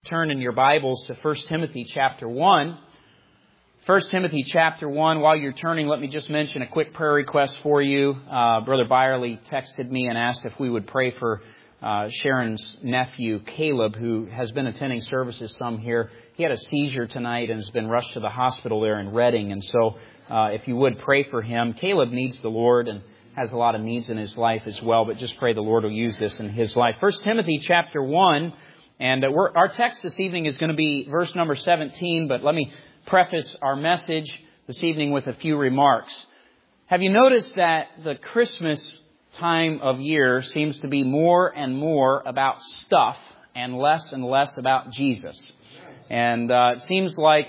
turn in your Bibles to 1 Timothy chapter 1. 1 Timothy chapter 1. While you're turning, let me just mention a quick prayer request for you. Brother Byerly texted me and asked if we would pray for Sharon's nephew, Caleb, who has been attending services some here. He had a seizure tonight and has been rushed to the hospital there in Redding. And so if you would pray for him. Caleb needs the Lord and has a lot of needs in his life as well, but just pray the Lord will use this in his life. 1 Timothy chapter 1, and our text this evening is going to be verse number 17, but let me preface our message this evening with a few remarks. Have you noticed that the Christmas time of year seems to be more and more about stuff and less about Jesus? And it seems like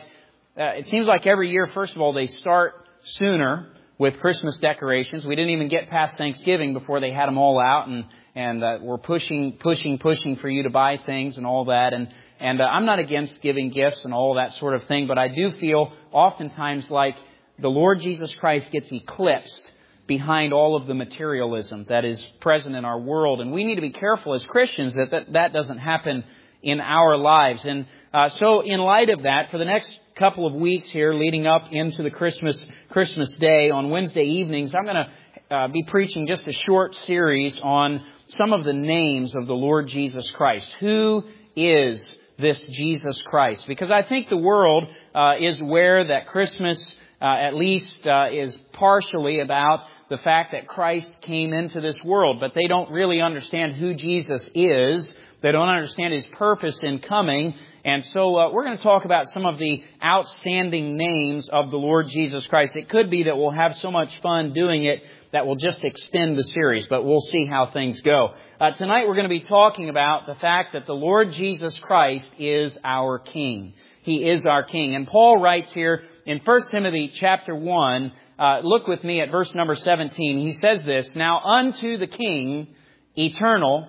every year, first of all, they start sooner with Christmas decorations. We didn't even get past Thanksgiving before they had them all out, and we're pushing for you to buy things and all that. And I'm not against giving gifts and all that sort of thing, but I do feel oftentimes like the Lord Jesus Christ gets eclipsed behind all of the materialism that is present in our world. And we need to be careful as Christians that doesn't happen in our lives. And so in light of that, for the next couple of weeks here leading up into the Christmas Day, on Wednesday evenings, I'm going to be preaching just a short series on some of the names of the Lord Jesus Christ. Who is this Jesus Christ? Because I think the world is aware that Christmas at least is partially about the fact that Christ came into this world, but they don't really understand who Jesus is. They don't understand His purpose in coming. And so we're going to talk about some of the outstanding names of the Lord Jesus Christ. It could be that we'll have so much fun doing it that we'll just extend the series, but we'll see how things go. Tonight we're going to be talking about the fact that the Lord Jesus Christ is our King. He is our King. And Paul writes here in 1 Timothy chapter 1, look with me at verse number 17. He says this, "Now unto the King, eternal,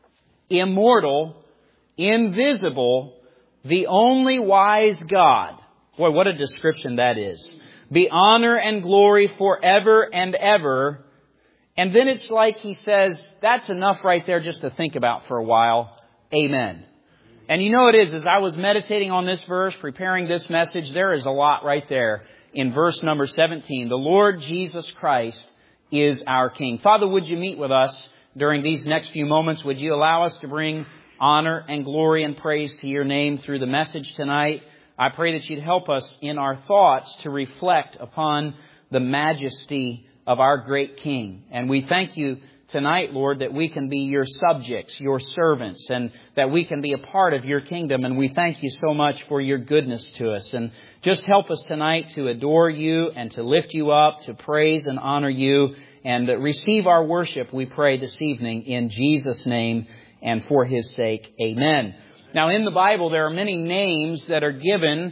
immortal, invisible, the only wise God." Boy, what a description that is. "Be honor and glory forever and ever." And then it's like he says, that's enough right there just to think about for a while. Amen. And you know it is. As I was meditating on this verse, preparing this message, there is a lot right there in verse number 17. The Lord Jesus Christ is our King. Father, would you meet with us during these next few moments? Would you allow us to bring honor and glory and praise to your name through the message tonight? I pray that you'd help us in our thoughts to reflect upon the majesty of our great King. And we thank you tonight, Lord, that we can be your subjects, your servants, and that we can be a part of your kingdom. And we thank you so much for your goodness to us. And just help us tonight to adore you and to lift you up, to praise and honor you, and receive our worship, we pray this evening in Jesus' name and for His sake. Amen. Now, in the Bible, there are many names that are given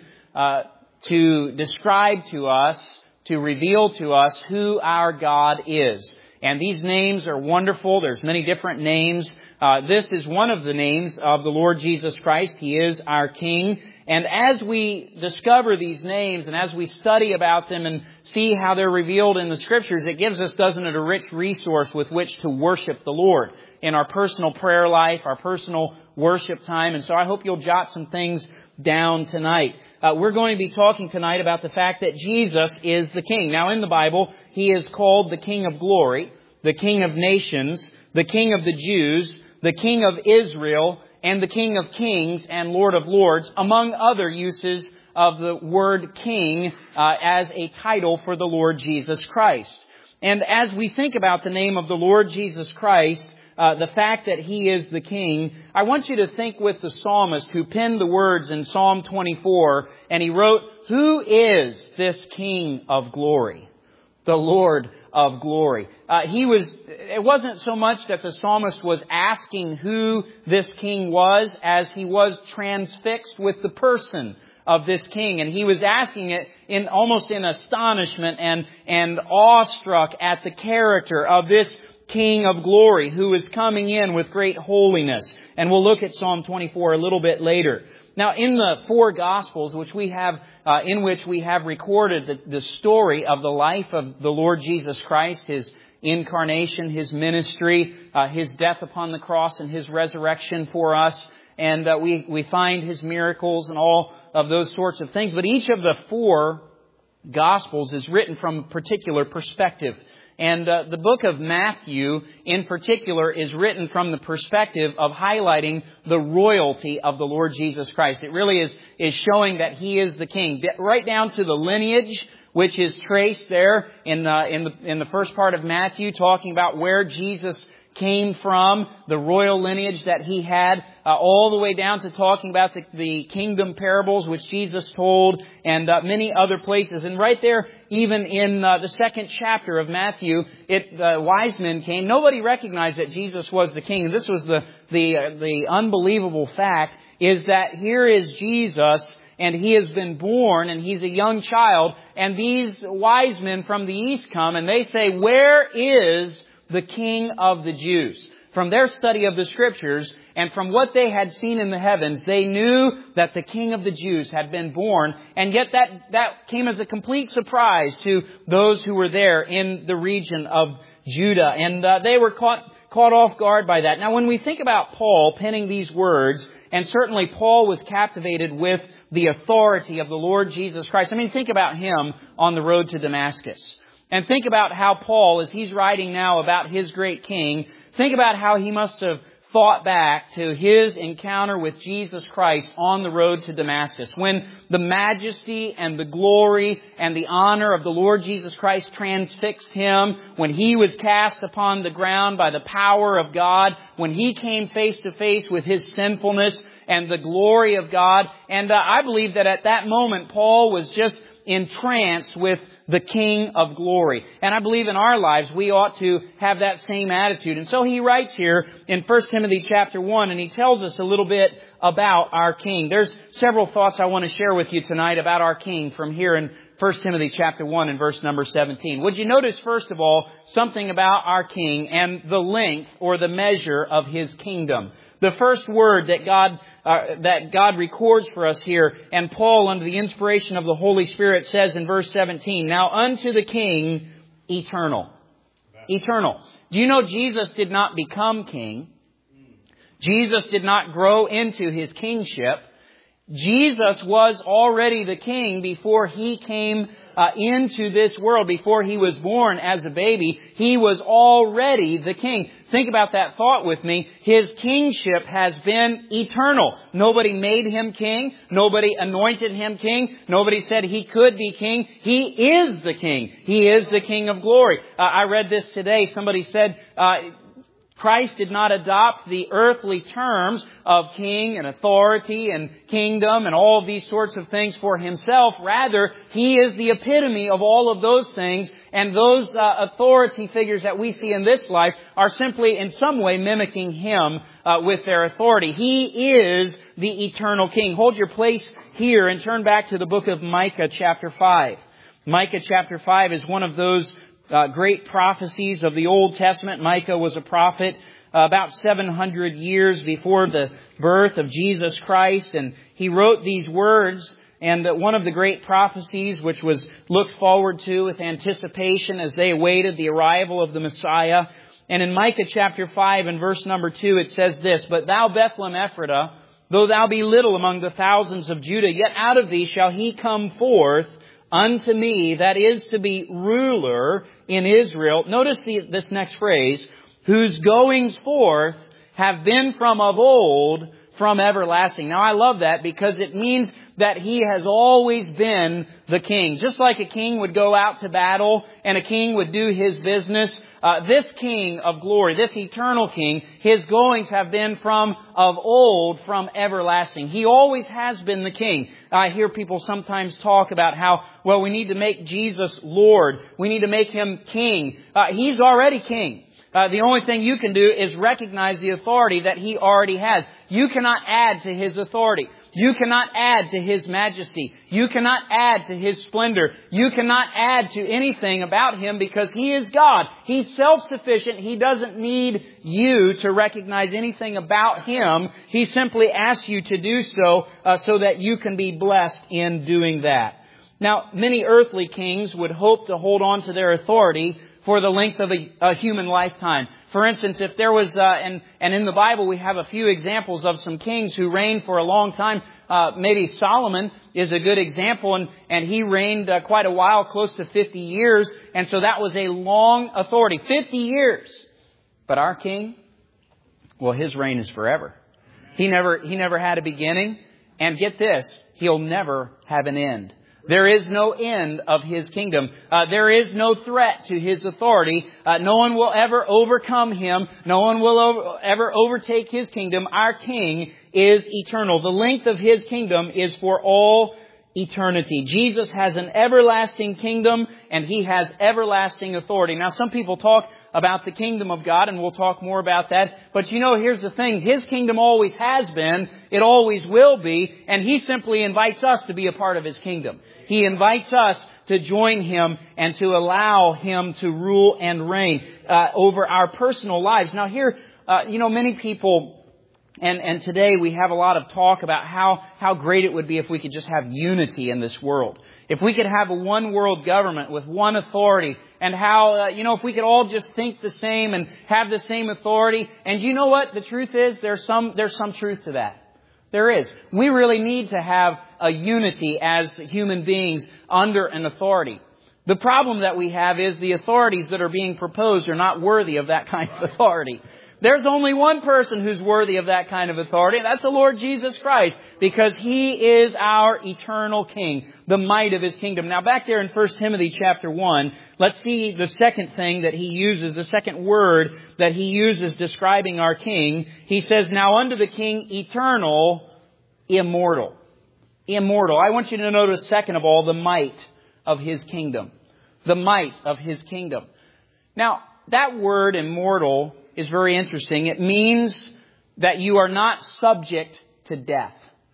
to describe to us, to reveal to us who our God is. And these names are wonderful. There's many different names. This is one of the names of the Lord Jesus Christ. He is our King. And as we discover these names and as we study about them and see how they're revealed in the Scriptures, it gives us, doesn't it, a rich resource with which to worship the Lord in our personal prayer life, our personal worship time. And so I hope you'll jot some things down tonight. We're going to be talking tonight about the fact that Jesus is the King. Now, in the Bible, He is called the King of Glory, the King of Nations, the King of the Jews, the King of Israel, and the King of Kings and Lord of Lords, among other uses of the word King as a title for the Lord Jesus Christ. And as we think about the name of the Lord Jesus Christ, the fact that He is the King, I want you to think with the psalmist who penned the words in Psalm 24, and he wrote, "Who is this King of glory? The Lord of glory." It wasn't so much that the psalmist was asking who this King was as he was transfixed with the person of this King. And he was asking it almost in astonishment and awestruck at the character of this King of glory who is coming in with great holiness. And we'll look at Psalm 24 a little bit later. Now, in the four Gospels, in which we have recorded the story of the life of the Lord Jesus Christ, His incarnation, His ministry, His death upon the cross, and His resurrection for us, and we find His miracles and all of those sorts of things. But each of the 4 Gospels is written from a particular perspective. And the book of Matthew, in particular, is written from the perspective of highlighting the royalty of the Lord Jesus Christ. It really is showing that He is the King, right down to the lineage, which is traced there in the first part of Matthew, talking about where Jesus came from, the royal lineage that He had, all the way down to talking about the kingdom parables which Jesus told, and many other places. And right there, even in the second chapter of Matthew, the wise men came. Nobody recognized that Jesus was the King. And this was the unbelievable fact, is that here is Jesus, and He has been born, and He's a young child, and these wise men from the east come, and they say, "Where is the King of the Jews?" From their study of the Scriptures and from what they had seen in the heavens, they knew that the King of the Jews had been born. And yet that came as a complete surprise to those who were there in the region of Judah. And they were caught off guard by that. Now, when we think about Paul penning these words, and certainly Paul was captivated with the authority of the Lord Jesus Christ. I mean, think about him on the road to Damascus. And think about how Paul, as he's writing now about his great King, think about how he must have thought back to his encounter with Jesus Christ on the road to Damascus, when the majesty and the glory and the honor of the Lord Jesus Christ transfixed him, when He was cast upon the ground by the power of God, when He came face to face with His sinfulness and the glory of God. And I believe that at that moment, Paul was just entranced with the King of glory. And I believe in our lives we ought to have that same attitude. And so he writes here in 1 Timothy chapter 1, and he tells us a little bit about our King. There's several thoughts I want to share with you tonight about our King from here in 1 Timothy chapter 1 and verse number 17. Would you notice, first of all, something about our King and the length or the measure of His kingdom? The first word that God records for us here, and Paul, under the inspiration of the Holy Spirit, says in verse 17, "Now unto the King, eternal." Eternal. Do you know Jesus did not become king? Jesus did not grow into His kingship. Jesus was already the King before He came into this world, before He was born as a baby. He was already the King. Think about that thought with me. His kingship has been eternal. Nobody made Him king. Nobody anointed Him king. Nobody said He could be king. He is the King. He is the King of glory. I read this today. Somebody said, Christ did not adopt the earthly terms of king and authority and kingdom and all of these sorts of things for Himself. Rather, He is the epitome of all of those things, and those authority figures that we see in this life are simply in some way mimicking Him with their authority. He is the eternal King. Hold your place here and turn back to the book of Micah chapter 5. Micah chapter 5 is one of those great prophecies of the Old Testament. Micah was a prophet about 700 years before the birth of Jesus Christ, and he wrote these words. And one of the great prophecies, which was looked forward to with anticipation as they awaited the arrival of the Messiah. And in Micah chapter 5 and verse number 2, it says this, "But thou, Bethlehem Ephratah, though thou be little among the thousands of Judah, yet out of thee shall He come forth unto me, that is to be ruler in Israel." Notice this next phrase, "whose goings forth have been from of old, from everlasting." Now I love that because it means that He has always been the King. Just like a king would go out to battle and a king would do his business, this King of glory, this eternal King, His goings have been from of old, from everlasting. He always has been the King. I hear people sometimes talk about how, well, we need to make Jesus Lord. We need to make Him King. He's already King. The only thing you can do is recognize the authority that He already has. You cannot add to His authority. You cannot add to His majesty. You cannot add to His splendor. You cannot add to anything about Him because He is God. He's self-sufficient. He doesn't need you to recognize anything about Him. He simply asks you to do so that you can be blessed in doing that. Now, many earthly kings would hope to hold on to their authority for the length of a human lifetime. For instance, if there was, and in the Bible we have a few examples of some kings who reigned for a long time. Maybe Solomon is a good example, and he reigned quite a while, close to 50 years. And so that was a long authority, 50 years. But our king, well, his reign is forever. He never had a beginning. And get this, he'll never have an end. There is no end of his kingdom. There is no threat to his authority. No one will ever overcome him. No one will ever overtake his kingdom. Our king is eternal. The length of his kingdom is for all eternity. Jesus has an everlasting kingdom, and he has everlasting authority. Now, some people talk about the kingdom of God, and we'll talk more about that. But you know, here's the thing. His kingdom always has been. It always will be. And he simply invites us to be a part of his kingdom. He invites us to join him and to allow him to rule and reign over our personal lives. Now here, many people, and today we have a lot of talk about how great it would be if we could just have unity in this world. If we could have a one world government with one authority, and how, if we could all just think the same and have the same authority. And you know what? The truth is, there's some truth to that. There is. We really need to have a unity as human beings under an authority. The problem that we have is the authorities that are being proposed are not worthy of that kind of authority. There's only one person who's worthy of that kind of authority, and that's the Lord Jesus Christ, because He is our eternal King, the might of His kingdom. Now back there in 1 Timothy chapter 1, let's see the second thing that he uses, the second word that he uses describing our King. He says, now unto the King eternal, immortal. Immortal. I want you to notice, second of all, the might of His kingdom. The might of His kingdom. Now, that word immortal is very interesting. It means that you are not subject to death.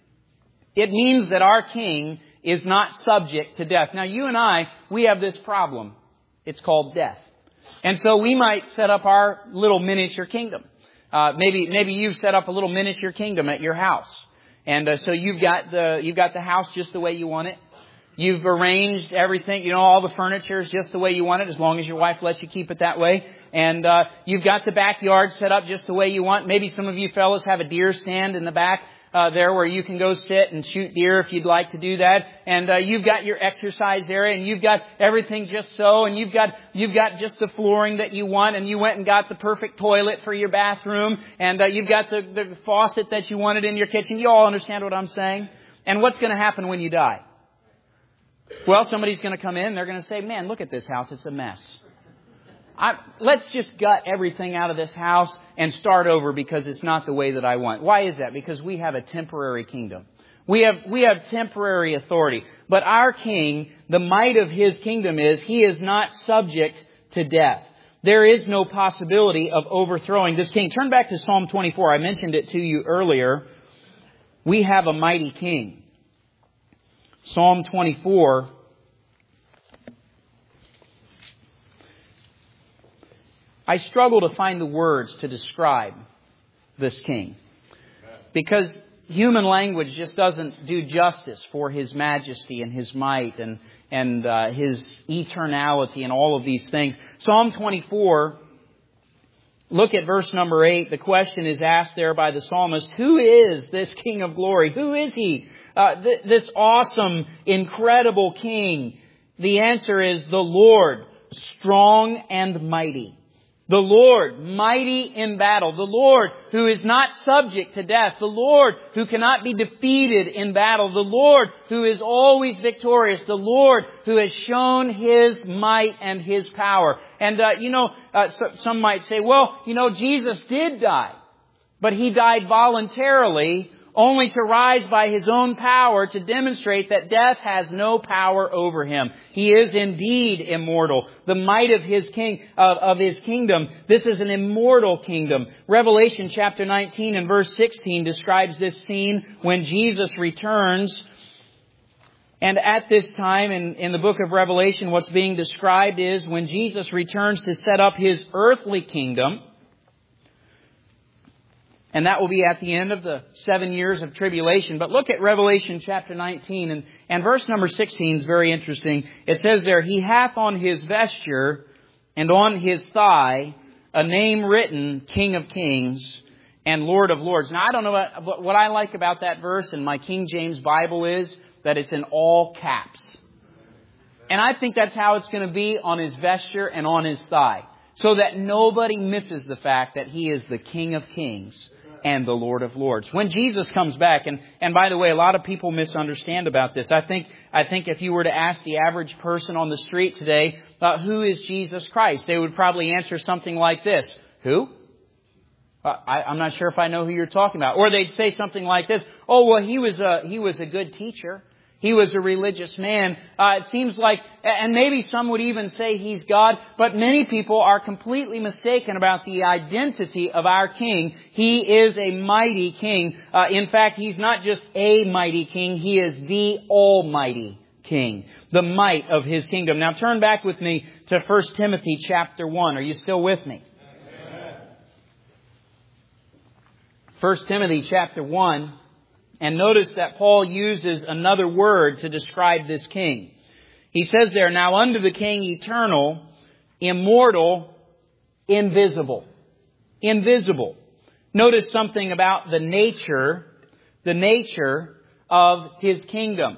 It means that our King is not subject to death. Now, you and I, we have this problem. It's called death. And so we might set up our little miniature kingdom. Maybe you've set up a little miniature kingdom at your house. And so you've got the house just the way you want it. You've arranged everything, all the furniture is just the way you want it, as long as your wife lets you keep it that way. And you've got the backyard set up just the way you want. Maybe some of you fellas have a deer stand in the back there where you can go sit and shoot deer if you'd like to do that. And you've got your exercise area, and you've got everything just so, and you've got just the flooring that you want, and you went and got the perfect toilet for your bathroom, and you've got the faucet that you wanted in your kitchen. You all understand what I'm saying? And what's going to happen when you die? Well, somebody's going to come in and they're going to say, man, look at this house. It's a mess. Let's just gut everything out of this house and start over because it's not the way that I want. Why is that? Because we have a temporary kingdom. We have temporary authority. But our King, the might of His kingdom is He is not subject to death. There is no possibility of overthrowing this King. Turn back to Psalm 24. I mentioned it to you earlier. We have a mighty King. Psalm 24. I struggle to find the words to describe this King, because human language just doesn't do justice for His majesty and His might and His eternality and all of these things. Psalm 24, look at verse number 8. The question is asked there by the psalmist, who is this King of glory? Who is He? This awesome, incredible King. The answer is the Lord, strong and mighty. The Lord, mighty in battle. The Lord who is not subject to death. The Lord who cannot be defeated in battle. The Lord who is always victorious. The Lord who has shown His might and His power. And, some might say, well, Jesus did die, but He died voluntarily, only to rise by His own power to demonstrate that death has no power over Him. He is indeed immortal. The might of His of His kingdom. This is an immortal kingdom. Revelation chapter 19 and verse 16 describes this scene when Jesus returns. And at this time in the book of Revelation, what's being described is when Jesus returns to set up His earthly kingdom. And that will be at the end of the 7 years of tribulation. But look at Revelation chapter 19 and verse number 16 is very interesting. It says there, He hath on His vesture and on his thigh a name written, King of Kings and Lord of Lords. Now, I don't know what I like about that verse in my King James Bible is that it's in all caps. And I think that's how it's going to be on his vesture and on his thigh, so that nobody misses the fact that he is the King of Kings and the Lord of Lords. When Jesus comes back, and by the way, a lot of people misunderstand about this. I think if you were to ask the average person on the street today, who is Jesus Christ? They would probably answer something like this. Who? I'm not sure if I know who you're talking about. Or they'd say something like this. Oh, well, he was a good teacher. He was a religious man. It seems like, and maybe some would even say he's God, but many people are completely mistaken about the identity of our King. He is a mighty King. In fact, He's not just a mighty King. He is the Almighty King, the might of His kingdom. Now turn back with me to 1 Timothy chapter 1. Are you still with me? 1 Timothy chapter 1. And notice that Paul uses another word to describe this king. He says there, now unto the King eternal, immortal, invisible. Invisible. Notice something about the nature of His kingdom.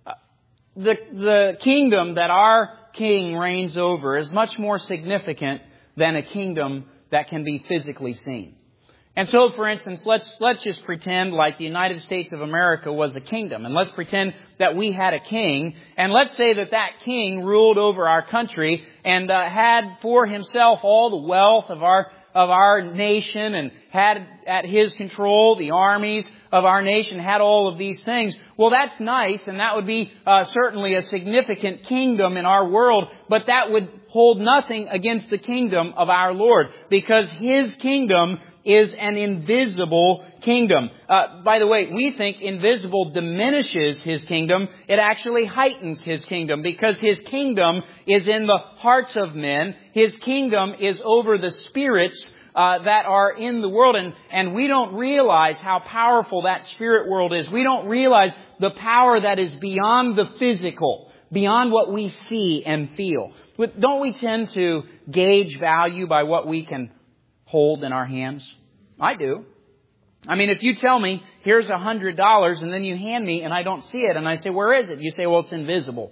The kingdom that our King reigns over is much more significant than a kingdom that can be physically seen. And so, for instance, let's just pretend like the United States of America was a kingdom. And let's pretend that we had a king. And let's say that king ruled over our country and had for himself all the wealth of our nation and had at his control the armies of our nation, had all of these things. Well, that's nice, and that would be certainly a significant kingdom in our world, but that would hold nothing against the kingdom of our Lord, because His kingdom is an invisible kingdom. By the way, we think invisible diminishes His kingdom. It actually heightens His kingdom, because His kingdom is in the hearts of men. His kingdom is over the spirits that are in the world. And we don't realize how powerful that spirit world is. We don't realize the power that is beyond the physical, beyond what we see and feel. But don't we tend to gauge value by what we can hold in our hands? I do. I mean, if you tell me, here's $100, and then you hand me and I don't see it, and I say, where is it? You say, well, it's invisible.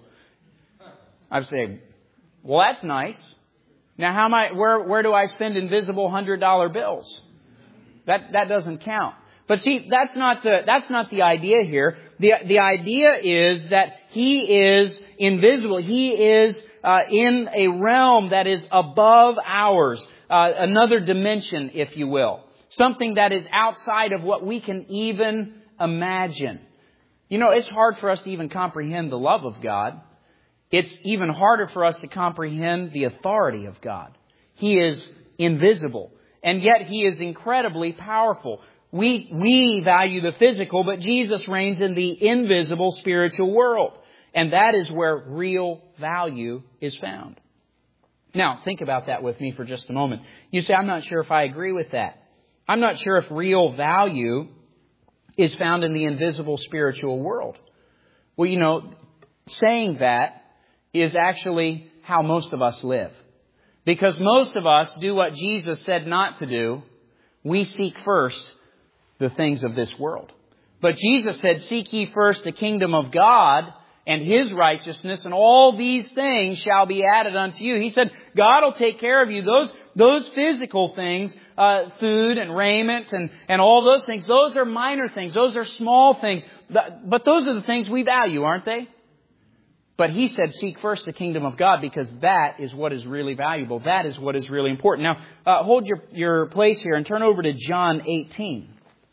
I say, well, that's nice. Now, where do I spend invisible $100 bills? That doesn't count. But see, that's not the idea here. The idea is that He is invisible. He is in a realm that is above ours, another dimension, if you will, something that is outside of what we can even imagine. You know, it's hard for us to even comprehend the love of God. It's even harder for us to comprehend the authority of God. He is invisible, and yet He is incredibly powerful. We value the physical, but Jesus reigns in the invisible spiritual world. And that is where real value is found. Now, think about that with me for just a moment. You say, I'm not sure if I agree with that. I'm not sure if real value is found in the invisible spiritual world. Well, you know, saying that is actually how most of us live. Because most of us do what Jesus said not to do. We seek first the things of this world. But Jesus said, seek ye first the kingdom of God and His righteousness, and all these things shall be added unto you. He said, God will take care of you. Those physical things, food and raiment and all those things, those are minor things. Those are small things. But those are the things we value, aren't they? But He said, seek first the kingdom of God, because that is what is really valuable. That is what is really important. Now, hold your place here and turn over to John 18.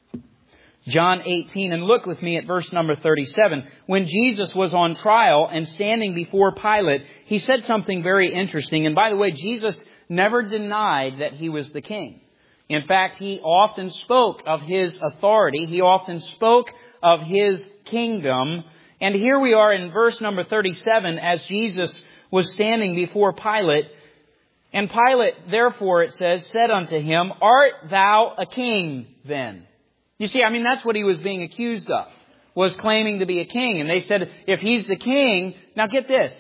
John 18, and look with me at verse number 37. When Jesus was on trial and standing before Pilate, He said something very interesting. And by the way, Jesus never denied that He was the king. In fact, He often spoke of His authority. He often spoke of His kingdom. And here we are in verse number 37 as Jesus was standing before Pilate. And Pilate, therefore, it says, said unto Him, art thou a king then? You see, I mean, that's what He was being accused of, was claiming to be a king. And they said, if He's the king, now get this,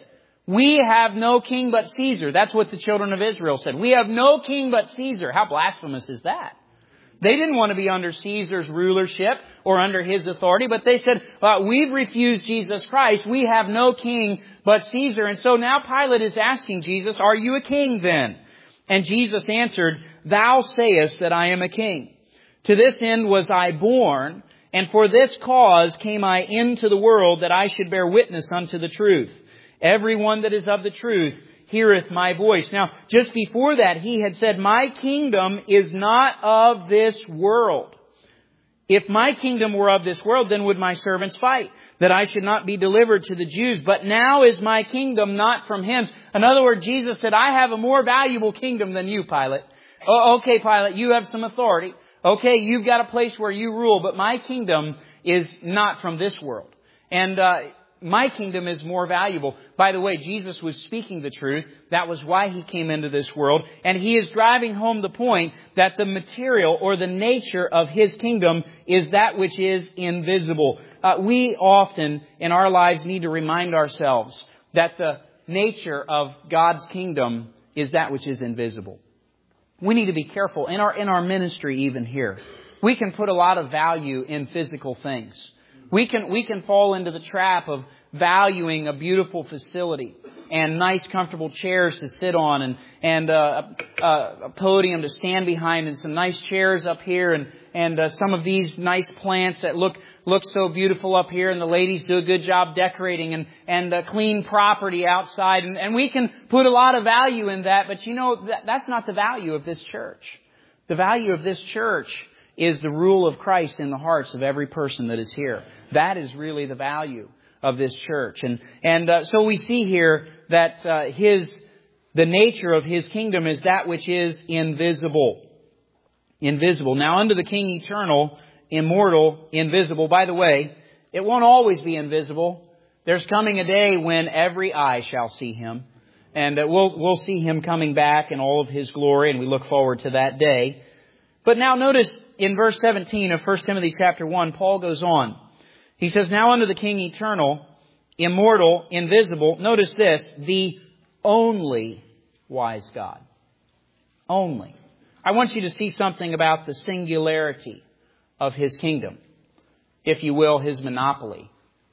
We have no king but Caesar. That's what the children of Israel said. We have no king but Caesar. How blasphemous is that? They didn't want to be under Caesar's rulership or under his authority, but they said, we've refused Jesus Christ. We have no king but Caesar. And so now Pilate is asking Jesus, are you a king then? And Jesus answered, thou sayest that I am a king. To this end was I born, and for this cause came I into the world, that I should bear witness unto the truth. Everyone that is of the truth heareth my voice. Now, just before that, he had said, my kingdom is not of this world. If my kingdom were of this world, then would my servants fight, that I should not be delivered to the Jews. But now is my kingdom not from hence. In other words, Jesus said, I have a more valuable kingdom than you, Pilate. Okay, Pilate, you have some authority. Okay, you've got a place where you rule, but my kingdom is not from this world. And my kingdom is more valuable. By the way, Jesus was speaking the truth. That was why he came into this world. And he is driving home the point that the material or the nature of his kingdom is that which is invisible. We often in our lives need to remind ourselves that the nature of God's kingdom is that which is invisible. We need to be careful in our ministry even here. We can put a lot of value in physical things. We can fall into the trap of valuing a beautiful facility and nice, comfortable chairs to sit on and a podium to stand behind and some nice chairs up here and some of these nice plants that look so beautiful up here, and the ladies do a good job decorating and clean property outside, and we can put a lot of value in that. But you know, that's not the value of this church. The value of this church is the rule of Christ in the hearts of every person that is here. That is really the value of this church. And so we see here that the nature of his kingdom is that which is invisible. Invisible. Now unto the King eternal, immortal, invisible. By the way, it won't always be invisible. There's coming a day when every eye shall see him. And we'll see him coming back in all of his glory, and we look forward to that day. But now notice in verse 17 of 1 Timothy chapter 1, Paul goes on. He says, now unto the King eternal, immortal, invisible. Notice this, the only wise God. Only. I want you to see something about the singularity of his kingdom. If you will, his monopoly.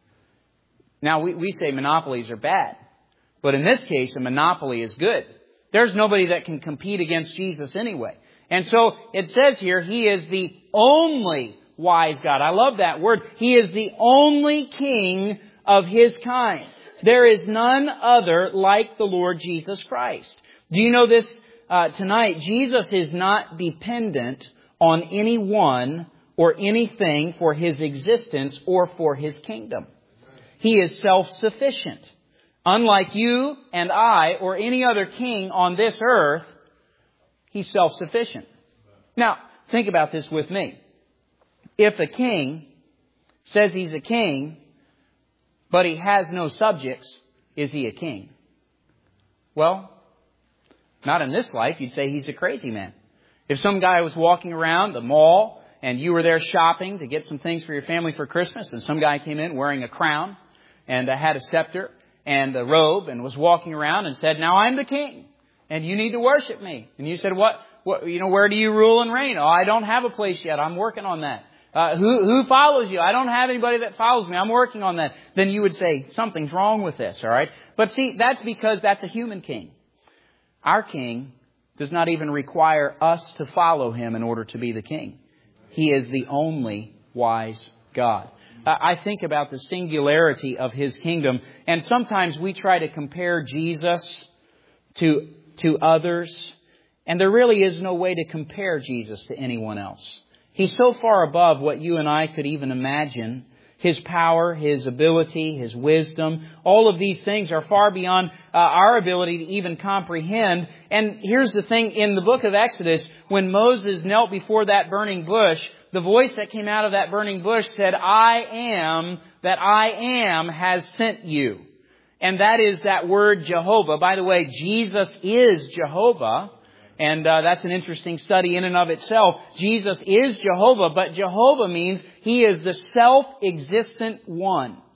Now we say monopolies are bad. But in this case, a monopoly is good. There's nobody that can compete against Jesus anyway. And so it says here, he is the only wise God. I love that word. He is the only king of his kind. There is none other like the Lord Jesus Christ. Do you know this tonight? Jesus is not dependent on anyone or anything for his existence or for his kingdom. He is self-sufficient. Unlike you and I or any other king on this earth, he's self-sufficient. Now, think about this with me. If a king says he's a king, but he has no subjects, is he a king? Well, not in this life. You'd say he's a crazy man. If some guy was walking around the mall and you were there shopping to get some things for your family for Christmas, and some guy came in wearing a crown and had a scepter and a robe and was walking around and said, now I'm the king and you need to worship me. And you said, what, where do you rule and reign? Oh, I don't have a place yet. I'm working on that. Who follows you? I don't have anybody that follows me. I'm working on that. Then you would say, something's wrong with this, all right? But see, that's because that's a human king. Our king does not even require us to follow him in order to be the king. He is the only wise God. I think about the singularity of his kingdom, and sometimes we try to compare Jesus to others, and there really is no way to compare Jesus to anyone else. He's so far above what you and I could even imagine. His power, his ability, his wisdom, all of these things are far beyond our ability to even comprehend. And here's the thing, in the book of Exodus, when Moses knelt before that burning bush, the voice that came out of that burning bush said, I am that I am has sent you. And that is that word Jehovah. By the way, Jesus is Jehovah. And that's an interesting study in and of itself. Jesus is Jehovah, but Jehovah means he is the self-existent one.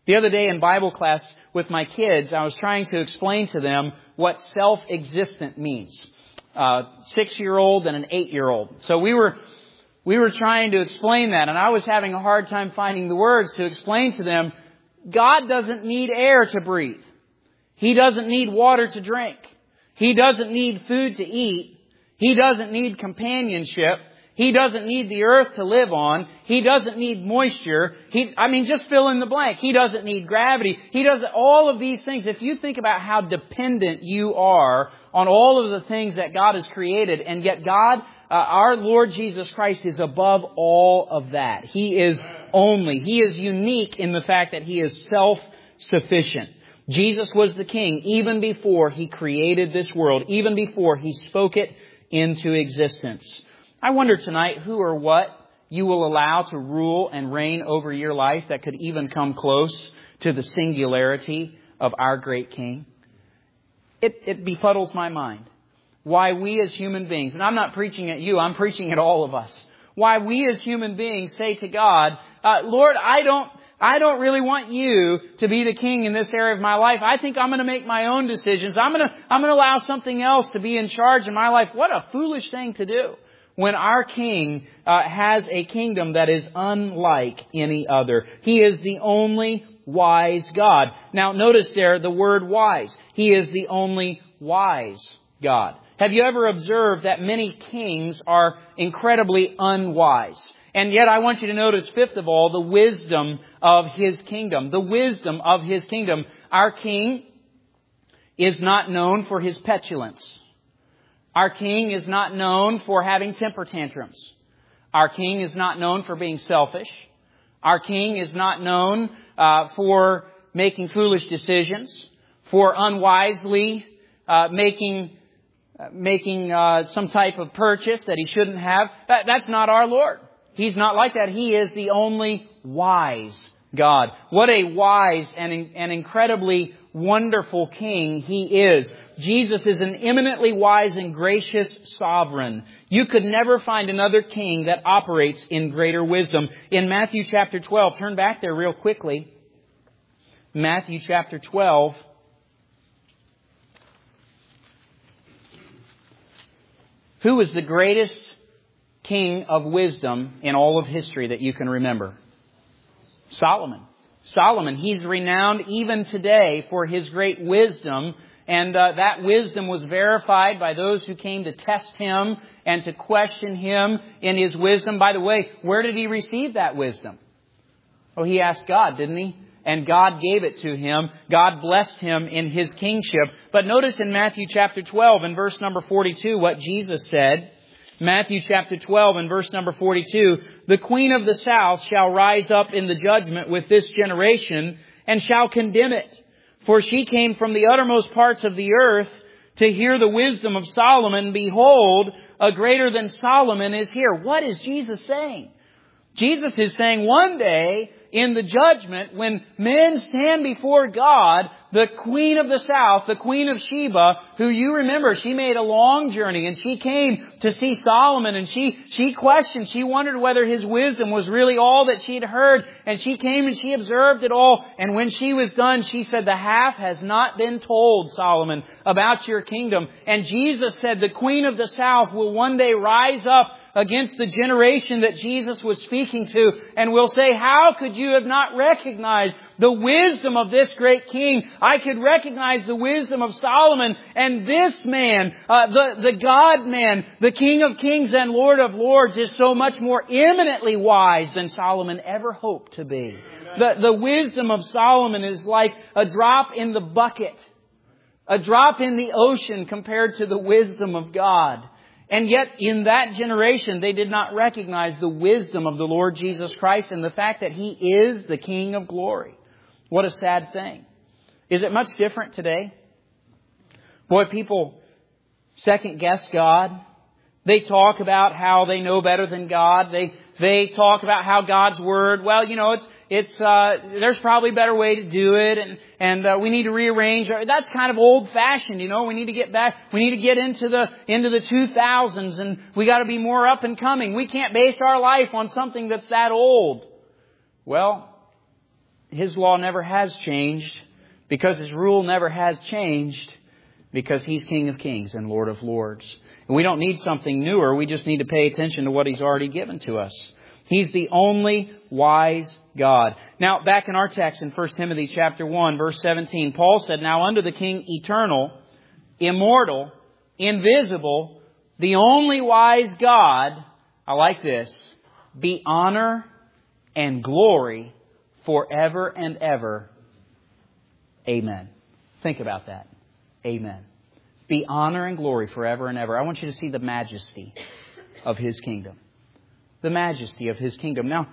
The other day in Bible class with my kids, I was trying to explain to them what self-existent means. 6-year-old and an 8-year-old. So we were trying to explain that, and I was having a hard time finding the words to explain to them, God doesn't need air to breathe. He doesn't need water to drink. He doesn't need food to eat. He doesn't need companionship. He doesn't need the earth to live on. He doesn't need moisture. Just fill in the blank. He doesn't need gravity. He doesn't, all of these things. If you think about how dependent you are on all of the things that God has created, and yet God, our Lord Jesus Christ, is above all of that. He is unique in the fact that He is self-sufficient. Jesus was the King even before He created this world, even before He spoke it into existence. I wonder tonight who or what you will allow to rule and reign over your life that could even come close to the singularity of our great King. It befuddles my mind why we as human beings, and I'm not preaching at you, I'm preaching at all of us, why we as human beings say to God, Lord, I don't really want you to be the King in this area of my life. I think I'm going to make my own decisions. I'm going to allow something else to be in charge in my life. What a foolish thing to do, when our King has a kingdom that is unlike any other. He is the only wise God. Now notice there the word wise. He is the only wise God. Have you ever observed that many kings are incredibly unwise? And yet I want you to notice, fifth of all, the wisdom of His kingdom. The wisdom of His kingdom. Our King is not known for His petulance. Our King is not known for having temper tantrums. Our King is not known for being selfish. Our King is not known for making foolish decisions, for unwisely making some type of purchase that He shouldn't have. That's not our Lord. He's not like that. He is the only wise God. What a wise and incredibly wonderful King He is. Jesus is an eminently wise and gracious sovereign. You could never find another king that operates in greater wisdom. In Matthew chapter 12, turn back there real quickly. Matthew chapter 12. Who is the greatest king of wisdom in all of history that you can remember? Solomon. Solomon, he's renowned even today for his great wisdom, and that wisdom was verified by those who came to test him and to question him in his wisdom. By the way, where did he receive that wisdom? Oh, he asked God, didn't he? And God gave it to him. God blessed him in his kingship. But notice in Matthew chapter 12 and verse number 42 what Jesus said. Matthew chapter 12 and verse number 42, the Queen of the South shall rise up in the judgment with this generation and shall condemn it. For she came from the uttermost parts of the earth to hear the wisdom of Solomon. Behold, a greater than Solomon is here. What is Jesus saying? Jesus is saying one day in the judgment, when men stand before God, the Queen of the South, the Queen of Sheba, who you remember, she made a long journey and she came to see Solomon, and she questioned, she wondered whether his wisdom was really all that she'd heard, and she came and she observed it all, and when she was done, she said, the half has not been told, Solomon, about your kingdom. And Jesus said the Queen of the South will one day rise up against the generation that Jesus was speaking to, and will say, how could you have not recognized the wisdom of this great king? I could recognize the wisdom of Solomon, and this man, the God-man, the King of kings and Lord of lords, is so much more eminently wise than Solomon ever hoped to be. The wisdom of Solomon is like a drop in the bucket, a drop in the ocean compared to the wisdom of God. And yet, in that generation, they did not recognize the wisdom of the Lord Jesus Christ and the fact that He is the King of glory. What a sad thing. Is it much different today? Boy, people second guess God. They talk about how they know better than God. They talk about how God's Word, well, you know, there's probably a better way to do it, and we need to rearrange. That's kind of old-fashioned, you know. We need to get back. We need to get into the 2000s, and we got to be more up and coming. We can't base our life on something that's that old. Well, His law never has changed, because His rule never has changed, because He's King of Kings and Lord of Lords. And we don't need something newer. We just need to pay attention to what He's already given to us. He's the only wise God. Now, back in our text in 1 Timothy chapter 1, verse 17, Paul said, "Now unto the King eternal, immortal, invisible, the only wise God," I like this, "be honor and glory forever and ever. Amen." Think about that. Amen. Be honor and glory forever and ever. I want you to see the majesty of His kingdom. The majesty of His kingdom. Now,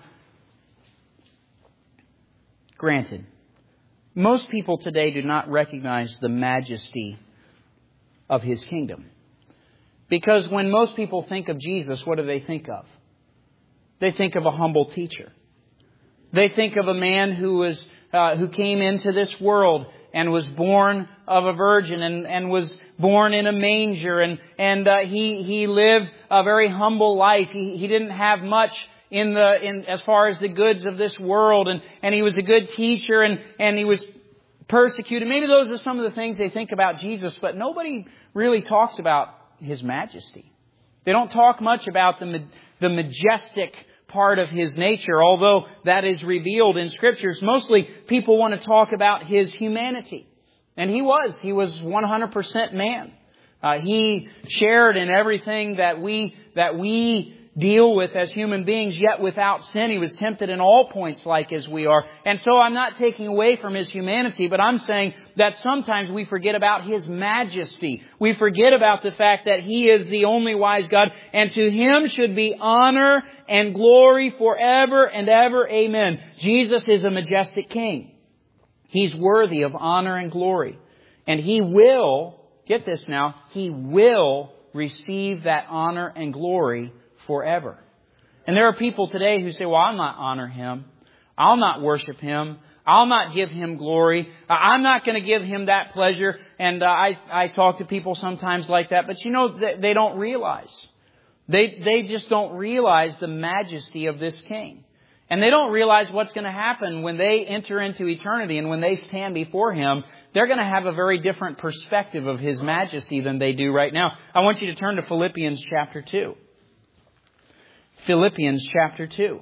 granted, most people today do not recognize the majesty of His kingdom. Because when most people think of Jesus, what do they think of? They think of a humble teacher. They think of a man who came into this world and was born of a virgin and was born in a manger and he lived a very humble life. He didn't have much in as far as the goods of this world, and he was a good teacher and he was persecuted. Maybe those are some of the things they think about Jesus, but nobody really talks about His majesty. They don't talk much about the majestic part of His nature, although that is revealed in Scriptures. Mostly people want to talk about His humanity. And He was 100% man. He shared in everything that we deal with as human beings, yet without sin. He was tempted in all points like as we are. And so I'm not taking away from His humanity, but I'm saying that sometimes we forget about His majesty. We forget about the fact that He is the only wise God, and to Him should be honor and glory forever and ever. Amen. Jesus is a majestic King. He's worthy of honor and glory. And He will, get this now, He will receive that honor and glory forever. And there are people today who say, "Well, I'll not honor Him. I'll not worship Him. I'll not give Him glory. I'm not going to give Him that pleasure." And I talk to people sometimes like that. But you know, they don't realize. They just don't realize the majesty of this King. And they don't realize what's going to happen when they enter into eternity and when they stand before Him. They're going to have a very different perspective of His majesty than they do right now. I want you to turn to Philippians chapter 2. Philippians chapter 2.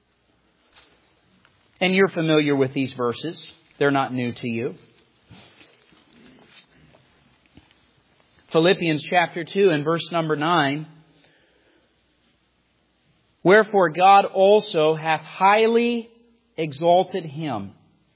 And you're familiar with these verses. They're not new to you. Philippians chapter 2 and verse number 9. "Wherefore God also hath highly exalted Him,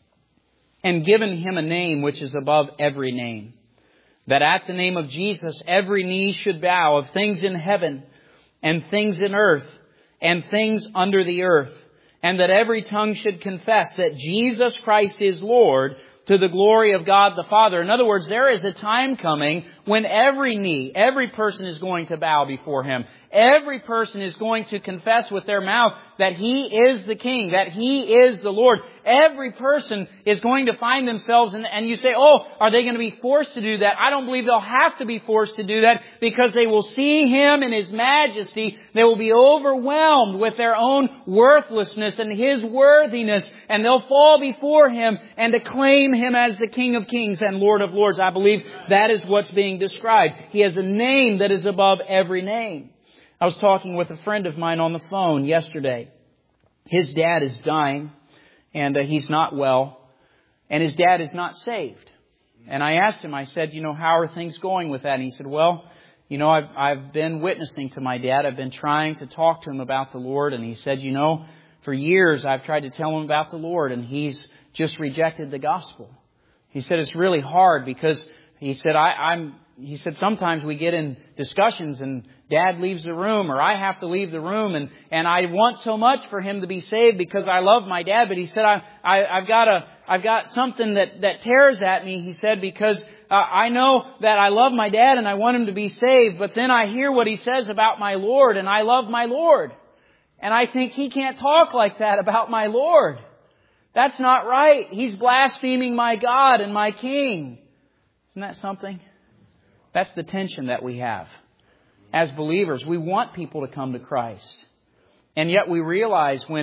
and given Him a name which is above every name, that at the name of Jesus every knee should bow, of things in heaven and things in earth and things under the earth, and that every tongue should confess that Jesus Christ is Lord, to the glory of God the Father." In other words, there is a time coming when every person is going to bow before Him. Every person is going to confess with their mouth that He is the King, that He is the Lord. Every person is going to find themselves, and you say, "Oh, are they going to be forced to do that?" I don't believe they'll have to be forced to do that, because they will see Him in His majesty. They will be overwhelmed with their own worthlessness and His worthiness, and they'll fall before Him and acclaim Him as the King of Kings and Lord of Lords. I believe that is what's being described. He has a name that is above every name. I was talking with a friend of mine on the phone yesterday. His dad is dying, and he's not well, and his dad is not saved. And I asked him, I said, "How are things going with that?" And he said, "Well, I've been witnessing to my dad. I've been trying to talk to him about the Lord." And he said, "For years I've tried to tell him about the Lord, and he's just rejected the gospel." He said, "It's really hard because," he said, he said, "sometimes we get in discussions and Dad leaves the room, or I have to leave the room, and I want so much for him to be saved because I love my dad. But," he said, I've got something that tears at me," he said, "because I know that I love my dad and I want him to be saved, but then I hear what he says about my Lord, and I love my Lord. And I think he can't talk like that about my Lord. That's not right. He's blaspheming my God and my King." Isn't that something? That's the tension that we have. As believers, we want people to come to Christ. And yet we realize when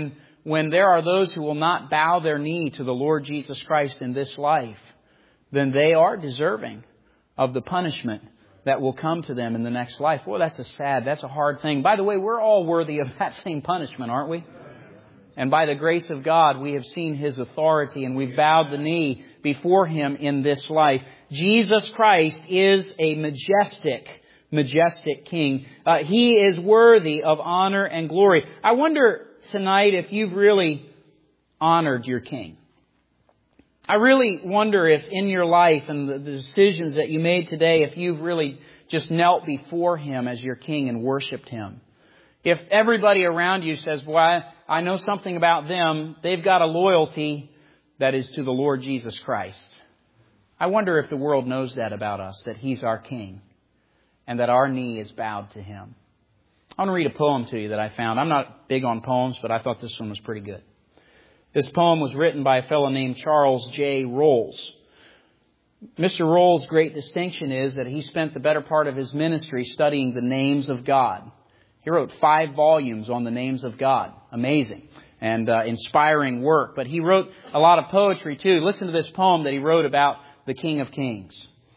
when there are those who will not bow their knee to the Lord Jesus Christ in this life, then they are deserving of the punishment that will come to them in the next life. Well, that's a hard thing. By the way, we're all worthy of that same punishment, aren't we? And by the grace of God, we have seen His authority and we've bowed the knee before Him in this life. Jesus Christ is a majestic King. He is worthy of honor and glory. I wonder tonight if you've really honored your King. I really wonder if in your life and the decisions that you made today, if you've really just knelt before Him as your King and worshiped Him. If everybody around you says, well, I know something about them, they've got a loyalty that is to the Lord Jesus Christ. I wonder if the world knows that about us, that He's our King and that our knee is bowed to Him. I want to read a poem to you that I found. I'm not big on poems, but I thought this one was pretty good. This poem was written by a fellow named Charles J. Rolls. Mr. Rolls' great distinction is that he spent the better part of his ministry studying the names of God. He wrote 5 volumes on the names of God. Amazing and inspiring work. But he wrote a lot of poetry too. Listen to this poem that he wrote about the King of Kings.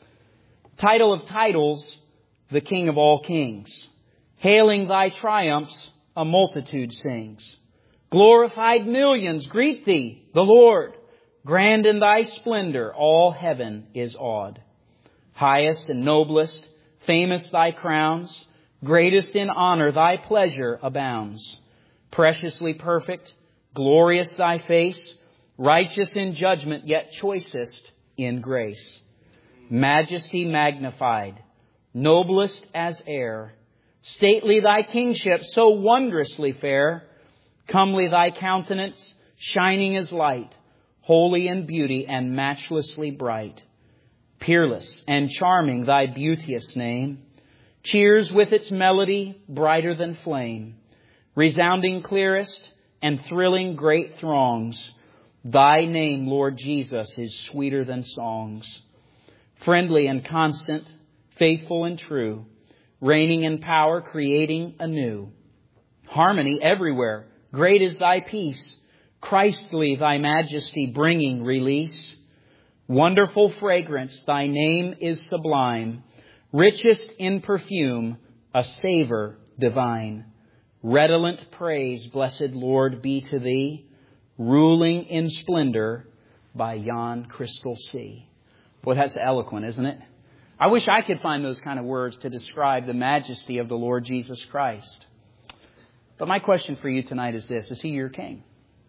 Title of titles, the King of all kings. Hailing Thy triumphs, a multitude sings. Glorified millions greet Thee, the Lord. Grand in Thy splendor, all heaven is awed. Highest and noblest, famous Thy crowns. Greatest in honor, Thy pleasure abounds. Preciously perfect, glorious Thy face. Righteous in judgment, yet choicest in grace. Majesty magnified, noblest as air. Stately Thy kingship, so wondrously fair. Comely Thy countenance, shining as light, holy in beauty and matchlessly bright. Peerless and charming Thy beauteous name, cheers with its melody brighter than flame. Resounding clearest and thrilling great throngs, Thy name, Lord Jesus, is sweeter than songs. Friendly and constant, faithful and true, reigning in power, creating anew. Harmony everywhere, great is Thy peace. Christly Thy majesty, bringing release. Wonderful fragrance, Thy name is sublime. Richest in perfume, a savor divine. Redolent praise, blessed Lord, be to Thee. Ruling in splendor by yon crystal sea. Boy, that's eloquent, isn't it? I wish I could find those kind of words to describe the majesty of the Lord Jesus Christ. But my question for you tonight is this. Is He your King?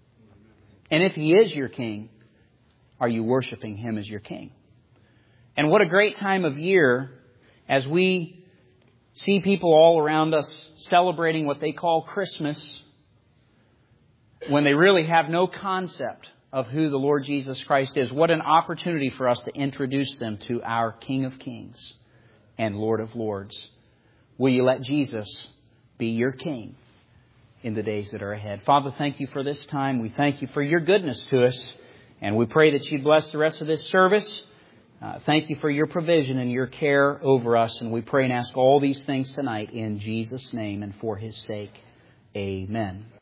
And if He is your King, are you worshiping Him as your King? And what a great time of year as we see people all around us celebrating what they call Christmas when they really have no concept of who the Lord Jesus Christ is. What an opportunity for us to introduce them to our King of Kings and Lord of Lords. Will you let Jesus be your King in the days that are ahead? Father, thank You for this time. We thank You for Your goodness to us. And we pray that You'd bless the rest of this service. Thank You for Your provision and Your care over us. And we pray and ask all these things tonight in Jesus' name and for His sake. Amen.